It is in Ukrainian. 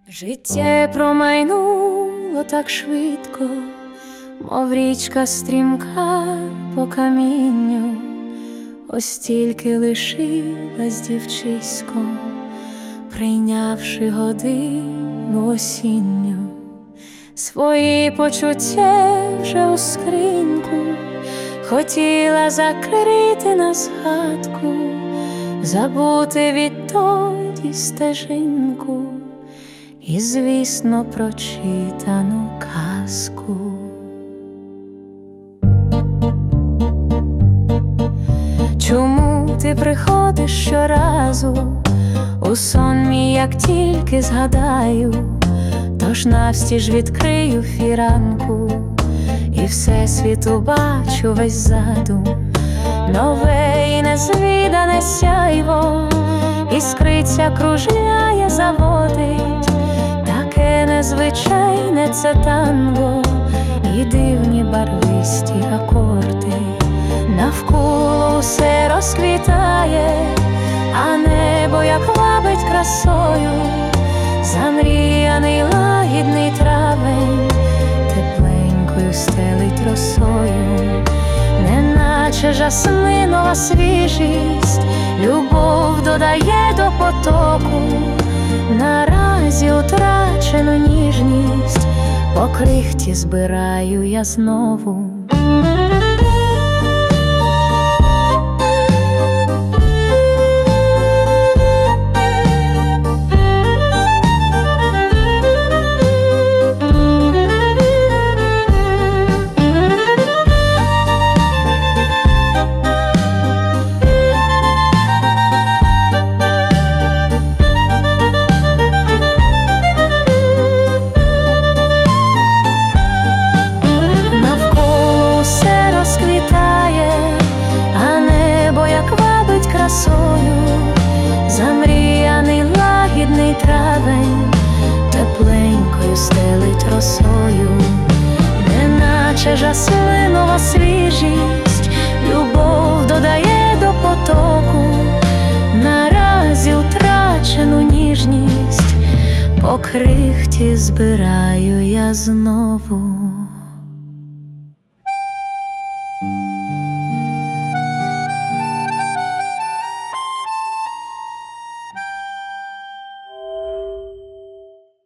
Життя промайнуло так швидко, мов річка стрімка по камінню, ось тільки лишилась дівчиськом, прийнявши годину осінню. Свої почуття вже у скриньку хотіла закрити на згадку, забути відтоді стежинку і, звісно, прочитану казку. Чому ти приходиш щоразу у сон мій, як тільки згадаю? Тож навстіж відкрию фіранку і всесвіту бачу весь задум, нове і незвідане сяйво, іскриця кружляє, заводить, таке незвичайне це танго і дивні барвисті акорди. Навколо все розквітає, а небо як вабить красою, замріяний лагідний травень тепленькою стелить росою, неначе жасминова свіжість, любов додає до потоку, наразі утрачену ніжність по крихті збираю я знову. Замріяний лагідний травень тепленькою стелить росою, неначе жасминова свіжість, любов додає до потоку, наразі втрачену ніжність по крихті збираю я знову.